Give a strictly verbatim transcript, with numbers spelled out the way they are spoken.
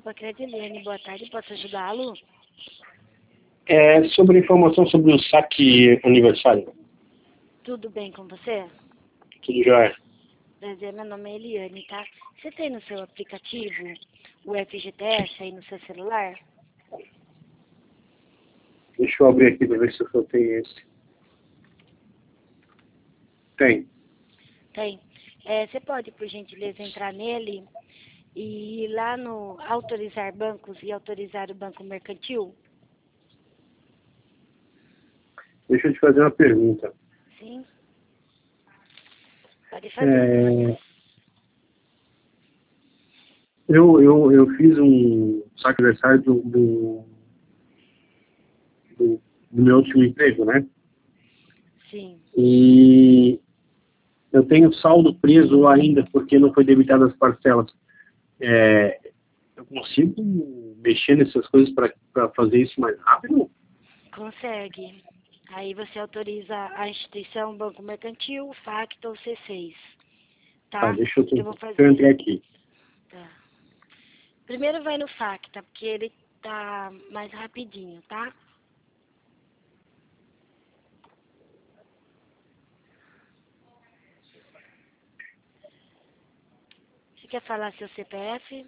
Crediliane, boa tarde, posso ajudá-lo? É sobre informação sobre o saque aniversário. Tudo bem com você? Tudo jóia. Prazer, meu nome é Eliane, tá? Você tem no seu aplicativo o F G T S aí no seu celular? Deixa eu abrir aqui para ver se eu só tenho esse. Tem. Tem. É, você pode, por gentileza, entrar nele e ir lá no autorizar bancos e autorizar o banco mercantil? Deixa eu te fazer uma pergunta. Sim. Pode fazer. É... Eu, eu, eu fiz um saque aniversário do, do, do, do meu último emprego, né? Sim. E eu tenho saldo preso ainda porque não foi debitado as parcelas. É, eu consigo mexer nessas coisas para fazer isso mais rápido? Consegue. Aí você autoriza a instituição, banco mercantil, Facto ou C seis. Tá, Tá? deixa eu, Eu vou deixa eu entrar fazer. aqui. Tá. Primeiro vai no Facta, porque ele tá mais rapidinho, tá? Você quer falar seu C P F?